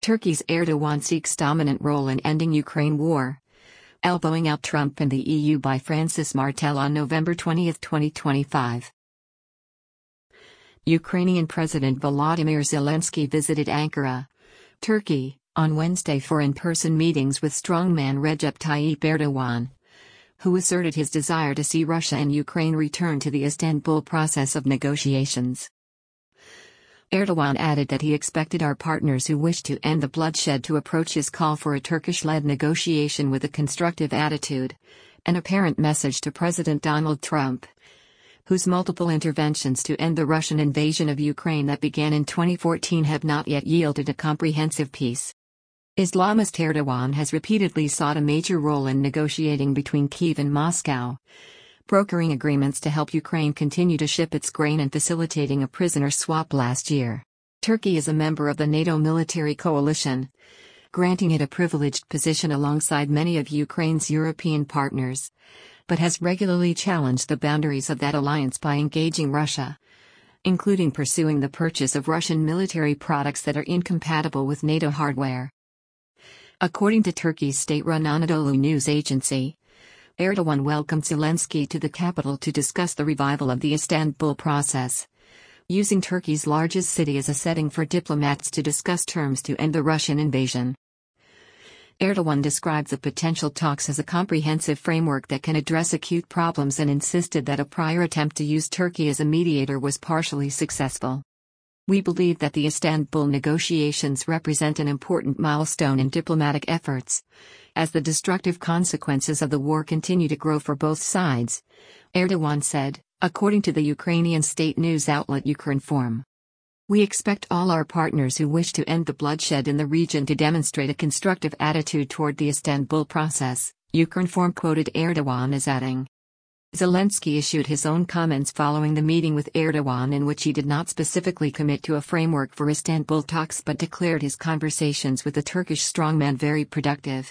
Turkey's Erdogan seeks dominant role in ending Ukraine war. Elbowing out Trump and the EU by Francis Martel on November 20, 2025. Ukrainian President Volodymyr Zelensky visited Ankara, Turkey, on Wednesday for in-person meetings with strongman Recep Tayyip Erdogan, who asserted his desire to see Russia and Ukraine return to the Istanbul process of negotiations. Erdogan added that he expected our partners who wish to end the bloodshed to approach his call for a Turkish-led negotiation with a constructive attitude, an apparent message to President Donald Trump, whose multiple interventions to end the Russian invasion of Ukraine that began in 2014 have not yet yielded a comprehensive peace. Islamist Erdogan has repeatedly sought a major role in negotiating between Kyiv and Moscow, brokering agreements to help Ukraine continue to ship its grain and facilitating a prisoner swap last year. Turkey is a member of the NATO military coalition, granting it a privileged position alongside many of Ukraine's European partners, but has regularly challenged the boundaries of that alliance by engaging Russia, including pursuing the purchase of Russian military products that are incompatible with NATO hardware. According to Turkey's state-run Anadolu news agency, Erdogan welcomed Zelensky to the capital to discuss the revival of the Istanbul process, using Turkey's largest city as a setting for diplomats to discuss terms to end the Russian invasion. Erdogan described the potential talks as a comprehensive framework that can address acute problems and insisted that a prior attempt to use Turkey as a mediator was partially successful. We believe that the Istanbul negotiations represent an important milestone in diplomatic efforts, as the destructive consequences of the war continue to grow for both sides, Erdogan said, according to the Ukrainian state news outlet Ukrinform. We expect all our partners who wish to end the bloodshed in the region to demonstrate a constructive attitude toward the Istanbul process, Ukrinform quoted Erdogan as adding. Zelensky issued his own comments following the meeting with Erdogan, in which he did not specifically commit to a framework for Istanbul talks but declared his conversations with the Turkish strongman very productive.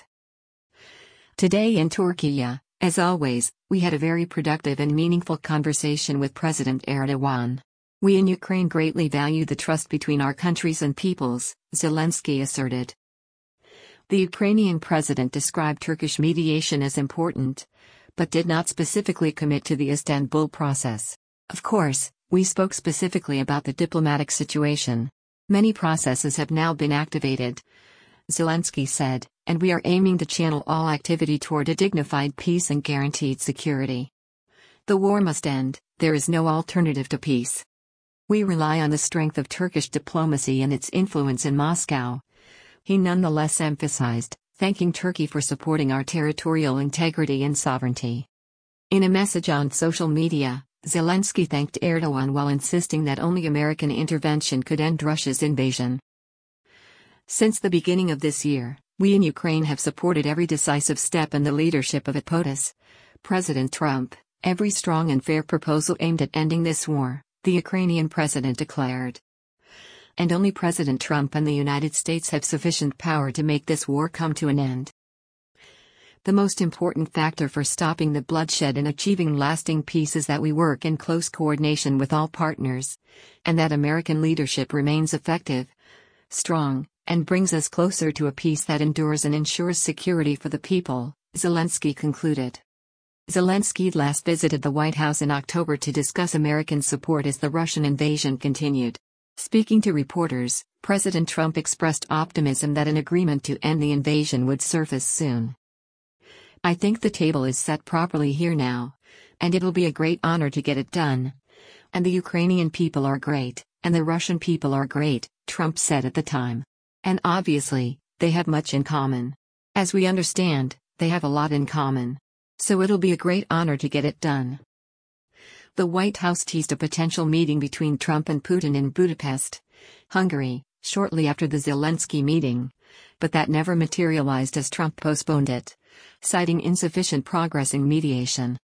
Today in Turkey, as always, we had a very productive and meaningful conversation with President Erdogan. We in Ukraine greatly value the trust between our countries and peoples, Zelensky asserted. The Ukrainian president described Turkish mediation as important, but did not specifically commit to the Istanbul process. Of course, we spoke specifically about the diplomatic situation. Many processes have now been activated, Zelensky said, and we are aiming to channel all activity toward a dignified peace and guaranteed security. The war must end, there is no alternative to peace. We rely on the strength of Turkish diplomacy and its influence in Moscow, he nonetheless emphasized, thanking Turkey for supporting our territorial integrity and sovereignty. In a message on social media, Zelensky thanked Erdogan while insisting that only American intervention could end Russia's invasion. Since the beginning of this year, we in Ukraine have supported every decisive step in the leadership of POTUS, President Trump, every strong and fair proposal aimed at ending this war, the Ukrainian president declared. And only President Trump and the United States have sufficient power to make this war come to an end. The most important factor for stopping the bloodshed and achieving lasting peace is that we work in close coordination with all partners, and that American leadership remains effective, strong, and brings us closer to a peace that endures and ensures security for the people, Zelensky concluded. Zelensky last visited the White House in October to discuss American support as the Russian invasion continued. Speaking to reporters, President Trump expressed optimism that an agreement to end the invasion would surface soon. I think the table is set properly here now, and it'll be a great honor to get it done. And the Ukrainian people are great, and the Russian people are great, Trump said at the time. And obviously, they have much in common. As we understand, they have a lot in common. So it'll be a great honor to get it done. The White House teased a potential meeting between Trump and Putin in Budapest, Hungary, shortly after the Zelensky meeting, but that never materialized as Trump postponed it, citing insufficient progress in mediation.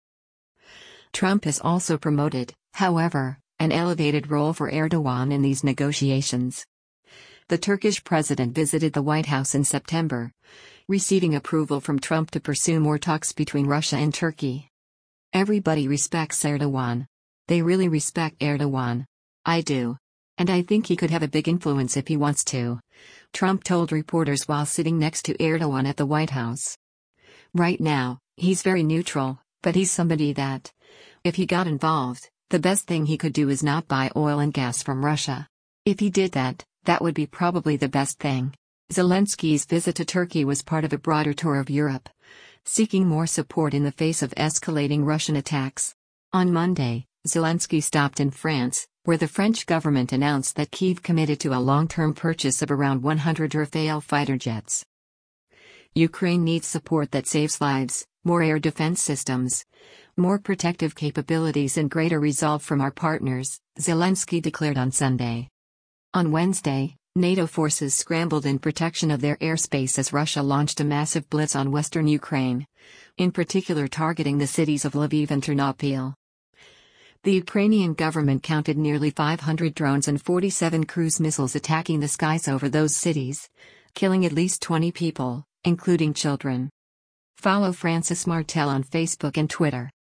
Trump has also promoted, however, an elevated role for Erdogan in these negotiations. The Turkish president visited the White House in September, receiving approval from Trump to pursue more talks between Russia and Turkey. Everybody respects Erdogan. They really respect Erdogan. I do. And I think he could have a big influence if he wants to," Trump told reporters while sitting next to Erdogan at the White House. "Right now, he's very neutral, but he's somebody that, if he got involved, the best thing he could do is not buy oil and gas from Russia. If he did that, that would be probably the best thing." Zelensky's visit to Turkey was part of a broader tour of Europe, seeking more support in the face of escalating Russian attacks. On Monday, Zelensky stopped in France, where the French government announced that Kyiv committed to a long-term purchase of around 100 Rafale fighter jets. Ukraine needs support that saves lives, more air defense systems, more protective capabilities and greater resolve from our partners, Zelensky declared on Sunday. On Wednesday, NATO forces scrambled in protection of their airspace as Russia launched a massive blitz on western Ukraine, in particular targeting the cities of Lviv and Ternopil. The Ukrainian government counted nearly 500 drones and 47 cruise missiles attacking the skies over those cities, killing at least 20 people, including children. Follow Francis Martel on Facebook and Twitter.